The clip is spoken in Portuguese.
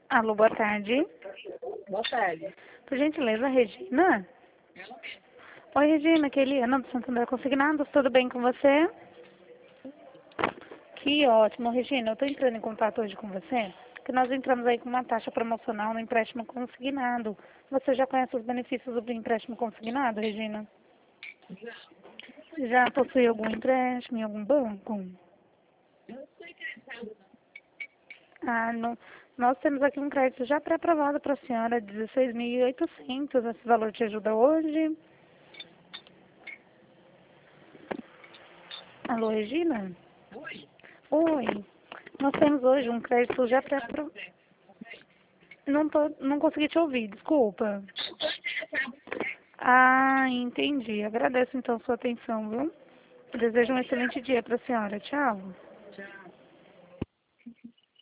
Alô, boa tarde. Boa tarde. Por gentileza, Regina? Oi, Regina, aqui é Eliana do Santander Consignados. Tudo bem com você? Que ótimo, Regina. Eu estou entrando em contato hoje com você, porque nós entramos aí com uma taxa promocional no empréstimo consignado. Você já conhece os benefícios do empréstimo consignado, Regina? Já possui algum empréstimo em algum banco? Ah, não. Nós temos aqui um crédito já pré-aprovado para a senhora, 16.800. Esse valor te ajuda hoje? Alô, Regina? Oi. Nós temos hoje um crédito já pré-aprovado. Não consegui te ouvir, desculpa. Ah, entendi. Agradeço então sua atenção, viu? Desejo um excelente dia para a senhora. Tchau.